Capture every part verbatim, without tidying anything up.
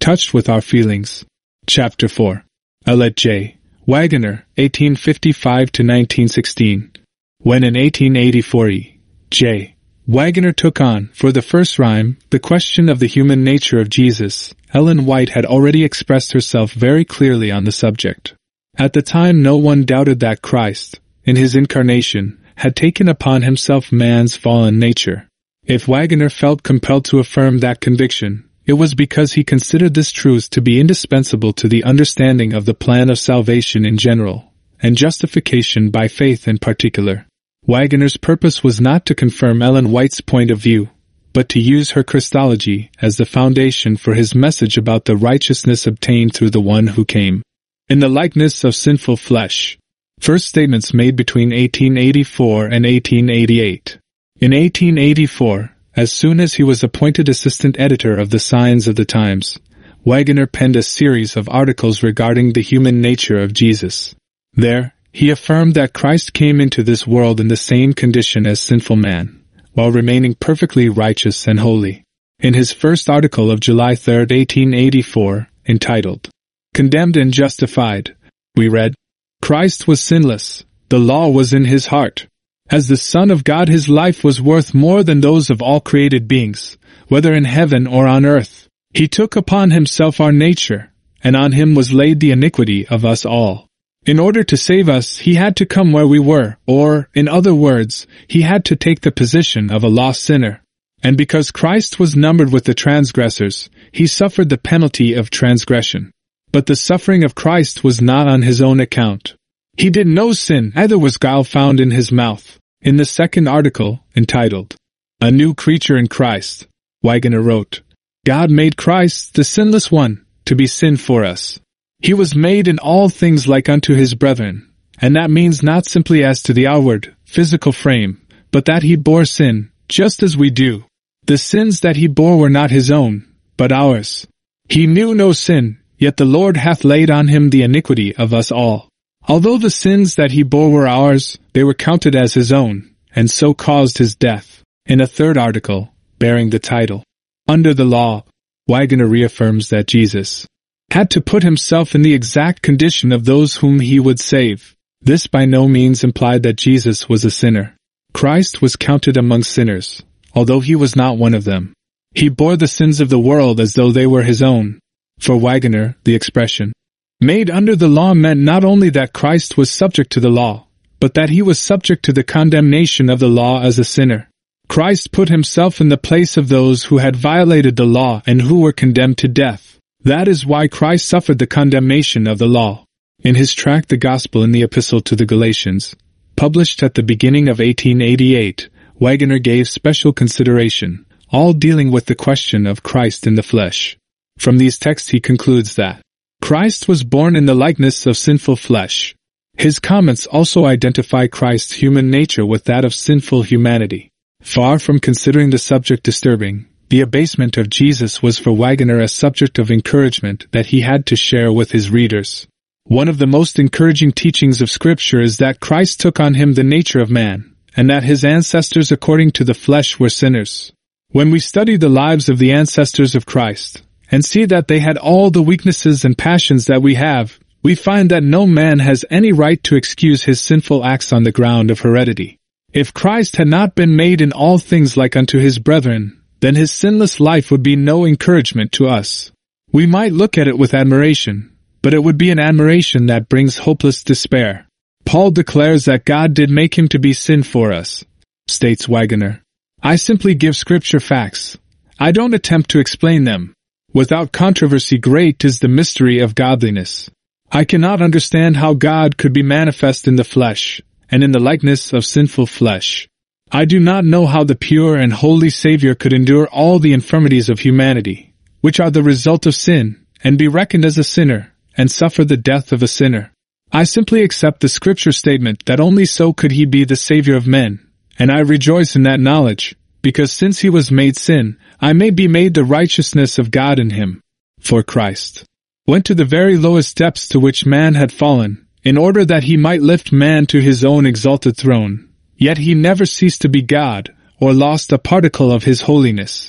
touched with our feelings. Chapter four. Elliot J. Waggoner, eighteen fifty-five to nineteen sixteen. When in eighteen eighty-four E. J. Waggoner took on, for the first rhyme, the question of the human nature of Jesus, Ellen White had already expressed herself very clearly on the subject. At the time no one doubted that Christ, in his incarnation, had taken upon himself man's fallen nature. If Waggoner felt compelled to affirm that conviction, it was because he considered this truth to be indispensable to the understanding of the plan of salvation in general, and justification by faith in particular. Waggoner's purpose was not to confirm Ellen White's point of view, but to use her Christology as the foundation for his message about the righteousness obtained through the one who came in the likeness of sinful flesh. First statements made between eighteen eighty-four and eighteen eighty-eight. In eighteen eighty-four, as soon as he was appointed assistant editor of the Signs of the Times, Waggoner penned a series of articles regarding the human nature of Jesus. There, he affirmed that Christ came into this world in the same condition as sinful man, while remaining perfectly righteous and holy. In his first article of July third, eighteen eighty-four, entitled, Condemned and Justified, we read, Christ was sinless, the law was in his heart. As the Son of God his life was worth more than those of all created beings, whether in heaven or on earth. He took upon himself our nature, and on him was laid the iniquity of us all. In order to save us, he had to come where we were, or, in other words, he had to take the position of a lost sinner. And because Christ was numbered with the transgressors, he suffered the penalty of transgression. But the suffering of Christ was not on his own account. He did no sin, neither was guile found in his mouth. In the second article, entitled, A New Creature in Christ, Waggoner wrote, God made Christ, the sinless one, to be sin for us. He was made in all things like unto his brethren, and that means not simply as to the outward, physical frame, but that he bore sin, just as we do. The sins that he bore were not his own, but ours. He knew no sin, yet the Lord hath laid on him the iniquity of us all. Although the sins that he bore were ours, they were counted as his own, and so caused his death. In a third article, bearing the title, Under the Law, Waggoner reaffirms that Jesus had to put himself in the exact condition of those whom he would save. This by no means implied that Jesus was a sinner. Christ was counted among sinners, although he was not one of them. He bore the sins of the world as though they were his own. For Waggoner, the expression, made under the law meant not only that Christ was subject to the law, but that he was subject to the condemnation of the law as a sinner. Christ put himself in the place of those who had violated the law and who were condemned to death. That is why Christ suffered the condemnation of the law. In his tract The Gospel in the Epistle to the Galatians, published at the beginning of eighteen eighty-eight, Waggoner gave special consideration, all dealing with the question of Christ in the flesh. From these texts he concludes that Christ was born in the likeness of sinful flesh. His comments also identify Christ's human nature with that of sinful humanity. Far from considering the subject disturbing, the abasement of Jesus was for Waggoner a subject of encouragement that he had to share with his readers. One of the most encouraging teachings of Scripture is that Christ took on him the nature of man, and that his ancestors according to the flesh were sinners. When we study the lives of the ancestors of Christ, and see that they had all the weaknesses and passions that we have, we find that no man has any right to excuse his sinful acts on the ground of heredity. If Christ had not been made in all things like unto his brethren, then his sinless life would be no encouragement to us. We might look at it with admiration, but it would be an admiration that brings hopeless despair. Paul declares that God did make him to be sin for us, states Waggoner. I simply give Scripture facts. I don't attempt to explain them. Without controversy, great is the mystery of godliness. I cannot understand how God could be manifest in the flesh, and in the likeness of sinful flesh. I do not know how the pure and holy Savior could endure all the infirmities of humanity, which are the result of sin, and be reckoned as a sinner, and suffer the death of a sinner. I simply accept the Scripture statement that only so could he be the Savior of men, and I rejoice in that knowledge, because since he was made sin, I may be made the righteousness of God in him. For Christ went to the very lowest depths to which man had fallen, in order that he might lift man to his own exalted throne. Yet he never ceased to be God, or lost a particle of his holiness.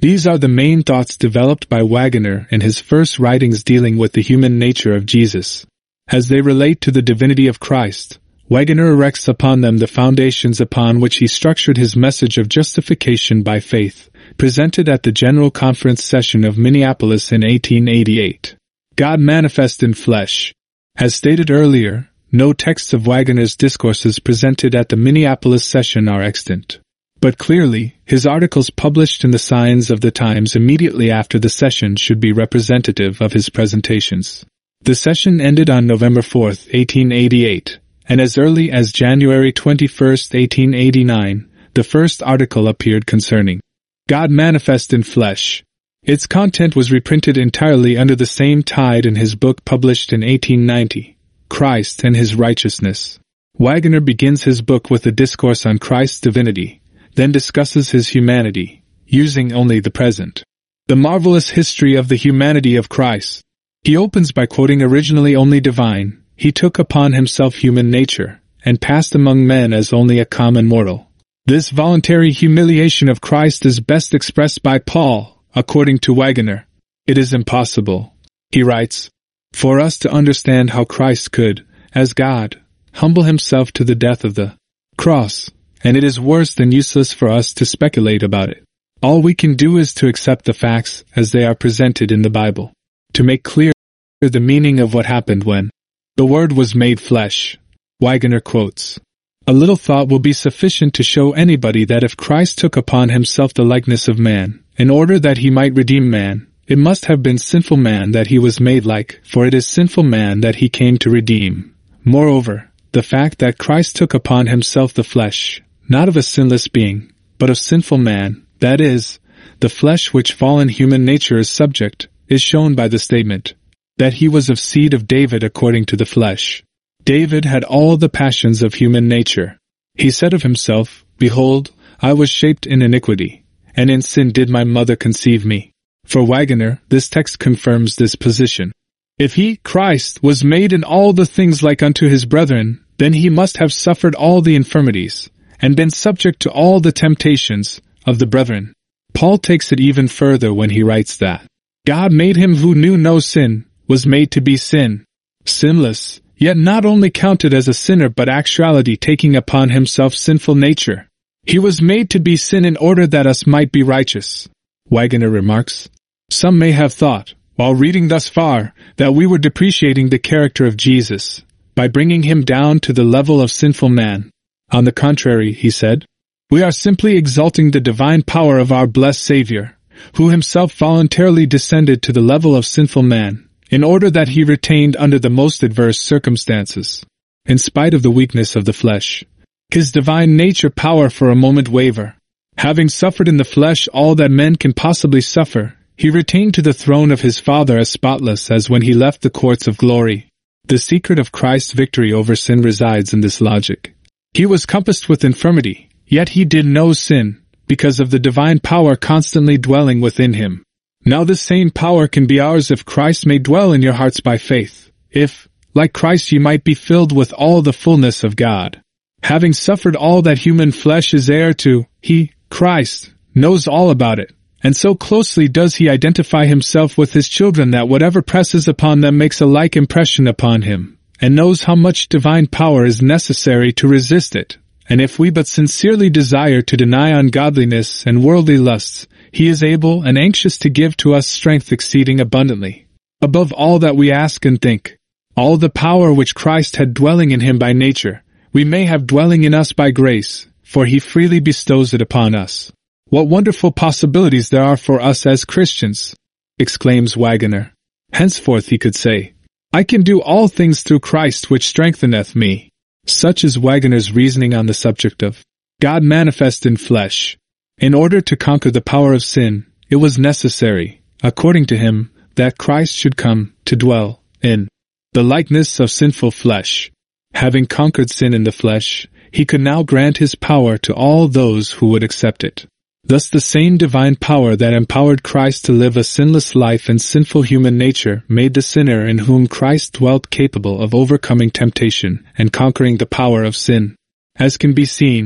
These are the main thoughts developed by Waggoner in his first writings dealing with the human nature of Jesus. As they relate to the divinity of Christ, Waggoner erects upon them the foundations upon which he structured his message of justification by faith, presented at the General Conference session of Minneapolis in eighteen eighty-eight. God manifest in flesh. As stated earlier, no texts of Waggoner's discourses presented at the Minneapolis session are extant. But clearly, his articles published in the Signs of the Times immediately after the session should be representative of his presentations. The session ended on November fourth, eighteen eighty-eight, and as early as January twenty-first, eighteen eighty-nine, the first article appeared concerning God manifest in flesh. Its content was reprinted entirely under the same tide in his book published in eighteen ninety, Christ and His Righteousness. Waggoner begins his book with a discourse on Christ's divinity, then discusses his humanity, using only the present. The marvelous history of the humanity of Christ. He opens by quoting originally only divine, he took upon himself human nature, and passed among men as only a common mortal. This voluntary humiliation of Christ is best expressed by Paul, according to Waggoner. It is impossible, he writes, for us to understand how Christ could, as God, humble himself to the death of the cross, and it is worse than useless for us to speculate about it. All we can do is to accept the facts as they are presented in the Bible, to make clear the meaning of what happened when the Word was made flesh. Waggoner quotes, "A little thought will be sufficient to show anybody that if Christ took upon himself the likeness of man, in order that he might redeem man, it must have been sinful man that he was made like, for it is sinful man that he came to redeem. Moreover, the fact that Christ took upon himself the flesh, not of a sinless being, but of sinful man, that is, the flesh which fallen human nature is subject, is shown by the statement that he was of seed of David according to the flesh. David had all the passions of human nature. He said of himself, Behold, I was shaped in iniquity, and in sin did my mother conceive me." For Waggoner, this text confirms this position. If he, Christ, was made in all the things like unto his brethren, then he must have suffered all the infirmities, and been subject to all the temptations of the brethren. Paul takes it even further when he writes that God made him who knew no sin, was made to be sin, sinless, yet not only counted as a sinner but actuality taking upon himself sinful nature. He was made to be sin in order that us might be righteous. Waggoner remarks, "Some may have thought, while reading thus far, that we were depreciating the character of Jesus, by bringing him down to the level of sinful man. On the contrary," he said, "we are simply exalting the divine power of our blessed Savior, who himself voluntarily descended to the level of sinful man, in order that he retained under the most adverse circumstances, in spite of the weakness of the flesh, his divine nature power for a moment waver. Having suffered in the flesh all that men can possibly suffer, he retained to the throne of his Father as spotless as when he left the courts of glory." The secret of Christ's victory over sin resides in this logic. He was compassed with infirmity, yet he did no sin, because of the divine power constantly dwelling within him. Now this same power can be ours if Christ may dwell in your hearts by faith, if, like Christ, you might be filled with all the fullness of God. Having suffered all that human flesh is heir to, he, Christ, knows all about it, and so closely does he identify himself with his children that whatever presses upon them makes a like impression upon him, and knows how much divine power is necessary to resist it. And if we but sincerely desire to deny ungodliness and worldly lusts, he is able and anxious to give to us strength exceeding abundantly, above all that we ask and think. All the power which Christ had dwelling in him by nature, we may have dwelling in us by grace, for he freely bestows it upon us. What wonderful possibilities there are for us as Christians, exclaims Waggoner. Henceforth he could say, I can do all things through Christ which strengtheneth me. Such is Waggoner's reasoning on the subject of God manifest in flesh. In order to conquer the power of sin, it was necessary, according to him, that Christ should come to dwell in the likeness of sinful flesh. Having conquered sin in the flesh, he could now grant his power to all those who would accept it. Thus the same divine power that empowered Christ to live a sinless life in sinful human nature made the sinner in whom Christ dwelt capable of overcoming temptation and conquering the power of sin. As can be seen,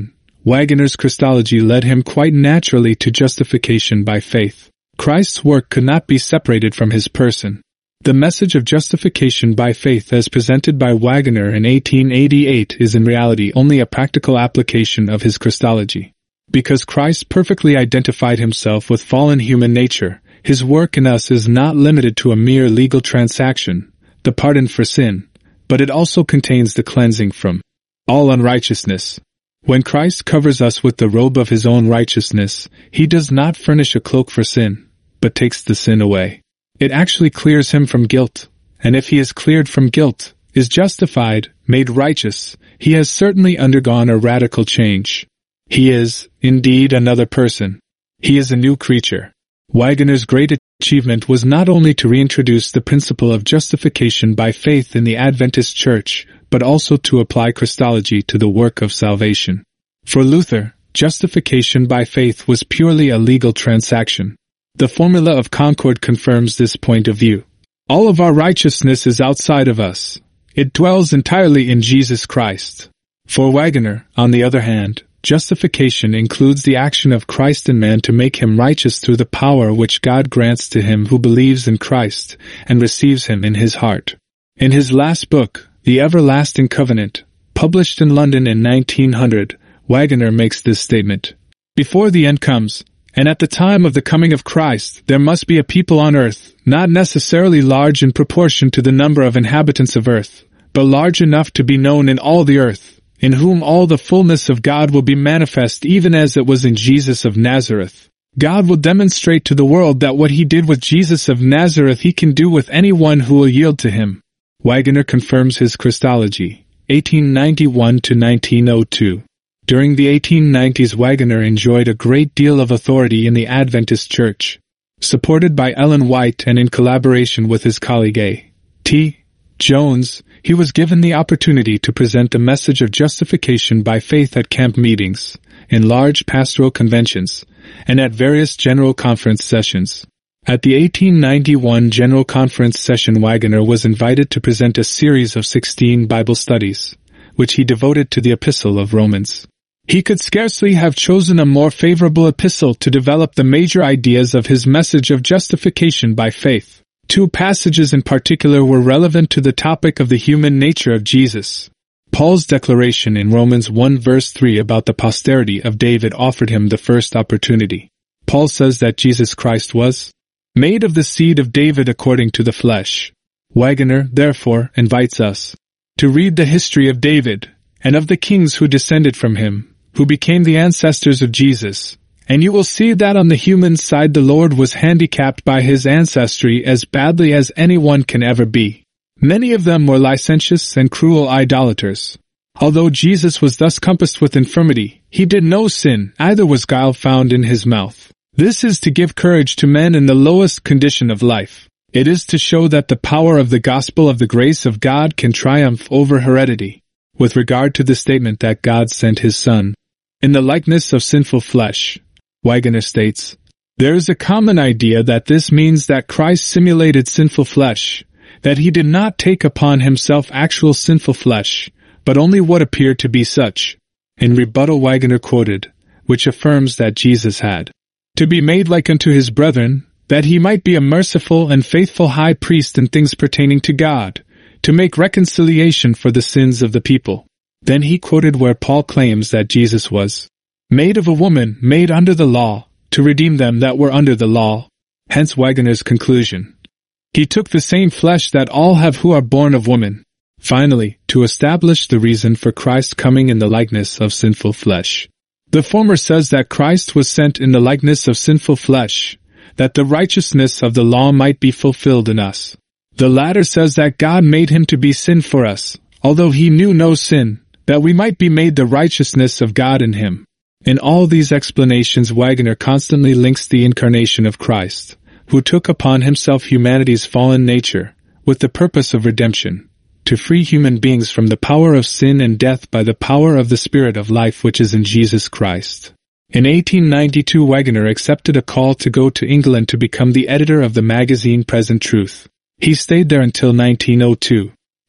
Waggoner's Christology led him quite naturally to justification by faith. Christ's work could not be separated from his person. The message of justification by faith as presented by Waggoner in eighteen eighty-eight is in reality only a practical application of his Christology. Because Christ perfectly identified himself with fallen human nature, his work in us is not limited to a mere legal transaction, the pardon for sin, but it also contains the cleansing from all unrighteousness. When Christ covers us with the robe of his own righteousness, he does not furnish a cloak for sin, but takes the sin away. It actually clears him from guilt, and if he is cleared from guilt, is justified, made righteous, he has certainly undergone a radical change. He is, indeed, another person. He is a new creature. Waggoner's great achievement was not only to reintroduce the principle of justification by faith in the Adventist Church, but also to apply Christology to the work of salvation. For Luther, justification by faith was purely a legal transaction. The Formula of Concord confirms this point of view. All of our righteousness is outside of us. It dwells entirely in Jesus Christ. For Waggoner, on the other hand, justification includes the action of Christ in man to make him righteous through the power which God grants to him who believes in Christ and receives him in his heart. In his last book, The Everlasting Covenant, published in London in nineteen hundred, Waggoner makes this statement. Before the end comes, and at the time of the coming of Christ, there must be a people on earth, not necessarily large in proportion to the number of inhabitants of earth, but large enough to be known in all the earth, in whom all the fullness of God will be manifest even as it was in Jesus of Nazareth. God will demonstrate to the world that what he did with Jesus of Nazareth he can do with anyone who will yield to him. Waggoner confirms his Christology, eighteen ninety-one to nineteen oh two. During the eighteen nineties, Waggoner enjoyed a great deal of authority in the Adventist Church. Supported by Ellen White and in collaboration with his colleague A. T. Jones, he was given the opportunity to present the message of justification by faith at camp meetings, in large pastoral conventions, and at various General Conference sessions. At the eighteen ninety-one General Conference session, Waggoner was invited to present a series of sixteen Bible studies, which he devoted to the Epistle of Romans. He could scarcely have chosen a more favorable epistle to develop the major ideas of his message of justification by faith. Two passages in particular were relevant to the topic of the human nature of Jesus. Paul's declaration in Romans one verse three about the posterity of David offered him the first opportunity. Paul says that Jesus Christ was made of the seed of David according to the flesh. Waggoner, therefore, invites us to read the history of David, and of the kings who descended from him, who became the ancestors of Jesus, and you will see that on the human side the Lord was handicapped by his ancestry as badly as anyone can ever be. Many of them were licentious and cruel idolaters. Although Jesus was thus compassed with infirmity, he did no sin, neither was guile found in his mouth. This is to give courage to men in the lowest condition of life. It is to show that the power of the gospel of the grace of God can triumph over heredity. With regard to the statement that God sent his Son in the likeness of sinful flesh, Waggoner states, there is a common idea that this means that Christ simulated sinful flesh, that he did not take upon himself actual sinful flesh, but only what appeared to be such. In rebuttal, Waggoner quoted, which affirms that Jesus had to be made like unto his brethren, that he might be a merciful and faithful high priest in things pertaining to God, to make reconciliation for the sins of the people. Then he quoted where Paul claims that Jesus was made of a woman, made under the law, to redeem them that were under the law. Hence Waggoner's conclusion. He took the same flesh that all have who are born of woman. Finally, to establish the reason for Christ coming in the likeness of sinful flesh. The former says that Christ was sent in the likeness of sinful flesh, that the righteousness of the law might be fulfilled in us. The latter says that God made him to be sin for us, although he knew no sin, that we might be made the righteousness of God in him. In all these explanations, Waggoner constantly links the incarnation of Christ, who took upon himself humanity's fallen nature, with the purpose of redemption, to free human beings from the power of sin and death by the power of the Spirit of life which is in Jesus Christ. In eighteen ninety-two, Waggoner accepted a call to go to England to become the editor of the magazine Present Truth. He stayed there until nineteen oh two.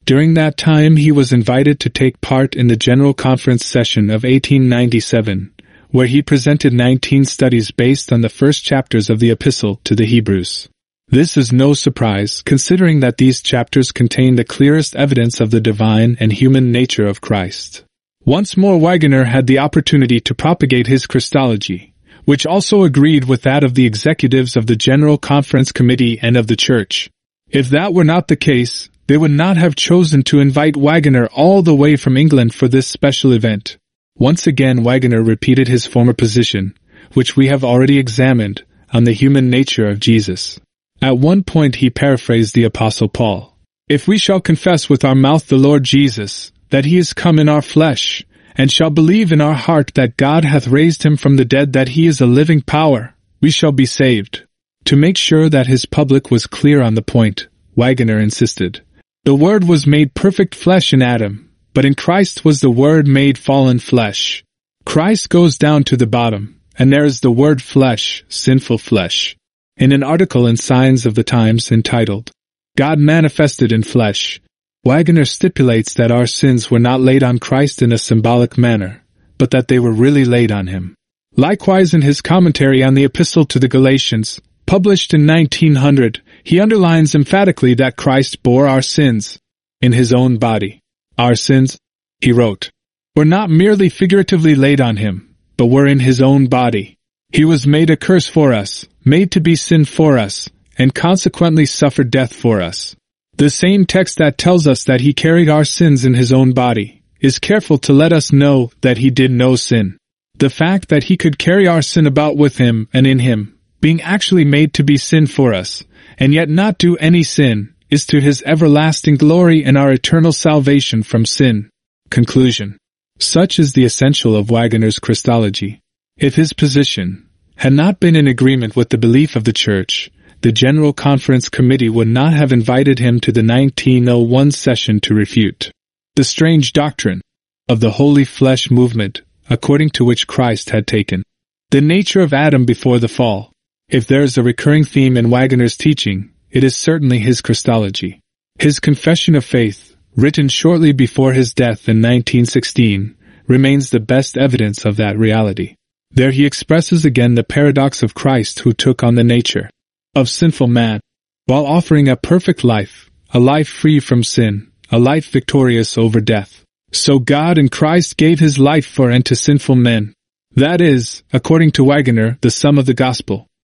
During that time he was invited to take part in the General Conference session of eighteen ninety-seven, where he presented nineteen studies based on the first chapters of the Epistle to the Hebrews. This is no surprise, considering that these chapters contain the clearest evidence of the divine and human nature of Christ. Once more Waggoner had the opportunity to propagate his Christology, which also agreed with that of the executives of the General Conference Committee and of the Church. If that were not the case, they would not have chosen to invite Waggoner all the way from England for this special event. Once again Waggoner repeated his former position, which we have already examined, on the human nature of Jesus. At one point he paraphrased the Apostle Paul. If we shall confess with our mouth the Lord Jesus, that he is come in our flesh, and shall believe in our heart that God hath raised him from the dead, that he is a living power, we shall be saved. To make sure that his public was clear on the point, Waggoner insisted, the Word was made perfect flesh in Adam, but in Christ was the Word made fallen flesh. Christ goes down to the bottom, and there is the word flesh, sinful flesh. In an article in Signs of the Times entitled, God Manifested in Flesh, Waggoner stipulates that our sins were not laid on Christ in a symbolic manner, but that they were really laid on him. Likewise, in his commentary on the Epistle to the Galatians, published in nineteen hundred, he underlines emphatically that Christ bore our sins in his own body. Our sins, he wrote, were not merely figuratively laid on him, but were in his own body. He was made a curse for us, made to be sin for us, and consequently suffered death for us. The same text that tells us that he carried our sins in his own body is careful to let us know that he did no sin. The fact that he could carry our sin about with him and in him, being actually made to be sin for us, and yet not do any sin, is to his everlasting glory and our eternal salvation from sin. Conclusion. Such is the essential of Waggoner's Christology. If his position had not been in agreement with the belief of the Church, the General Conference Committee would not have invited him to the nineteen oh one session to refute the strange doctrine of the Holy Flesh movement, according to which Christ had taken the nature of Adam before the fall. If there is a recurring theme in Waggoner's teaching, it is certainly his Christology. His Confession of Faith, written shortly before his death in nineteen sixteen, remains the best evidence of that reality. There he expresses again the paradox of Christ who took on the nature of sinful man, while offering a perfect life, a life free from sin, a life victorious over death. So God in Christ gave his life for and to sinful men. That is, according to Waggoner, the sum of the gospel.